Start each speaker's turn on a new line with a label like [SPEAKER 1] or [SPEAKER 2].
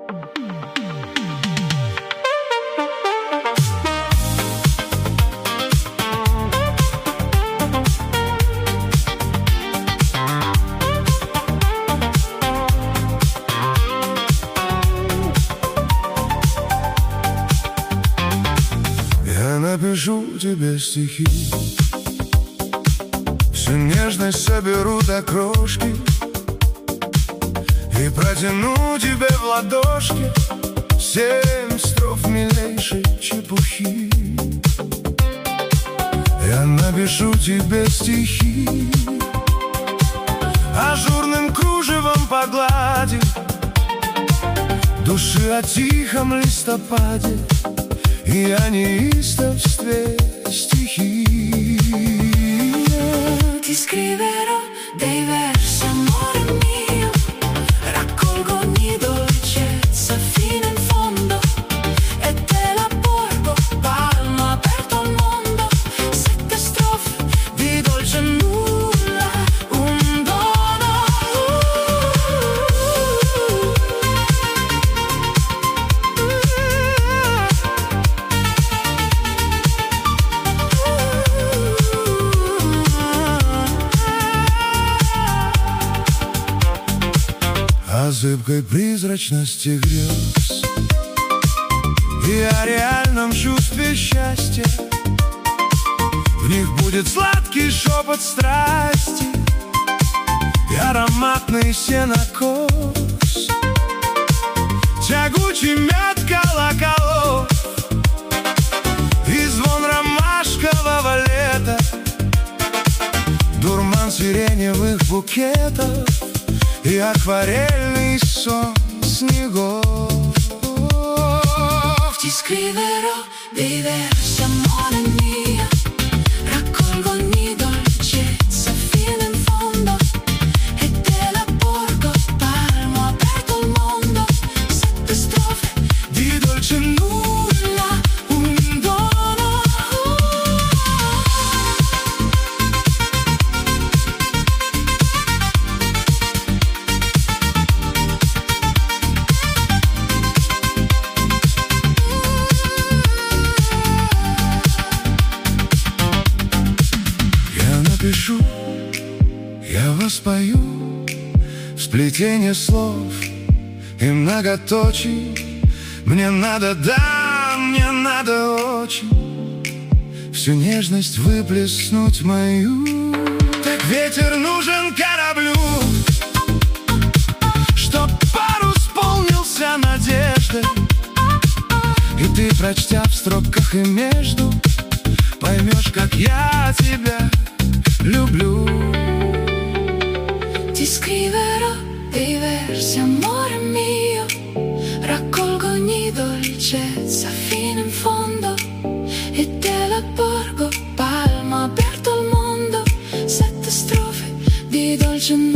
[SPEAKER 1] Я напишу тебе стихи, всю нежность соберу до крошки и протяну тебе в ладошки 7 строф милейшей чепухи. Я напишу тебе стихи, ажурным кружевом погладив души о тихом листопаде и о неистовстве стихи.
[SPEAKER 2] Ti scriverò dei versi, amore mio, raccolgo ogni dolcezza fino in fondo e te la porgo, palmo aperto al mondo, 7 strofe di dolce nulla, un dono.
[SPEAKER 1] О зыбкой призрачности грез и о реальном чувстве счастья. В них будет сладкий шепот страсти и ароматный сенокос, тягучий мед колоколов и звон ромашкового лета, дурман сиреневых букетов и акварельный сон снегов.
[SPEAKER 2] Ti scriverò dei versi, amore mio, raccolgo ogni dolcezza fino in fondo e te la porgo, palmo aperto al mondo, 7 strofe
[SPEAKER 1] di dolce nulla,
[SPEAKER 2] un dono.
[SPEAKER 1] Пишу, я воспою сплетение слов и многоточий. Мне надо, да, мне надо очень всю нежность выплеснуть мою. Так ветер нужен кораблю, чтоб парус полнился надеждой, и ты, прочтя в строках и между, поймешь, как я тебя люблю.
[SPEAKER 2] Ti scriverò dei versi, amore mio, raccolgo ogni dolcezza fino in fondo e te la porgo, palmo aperto al mondo, 7 strofe di dolce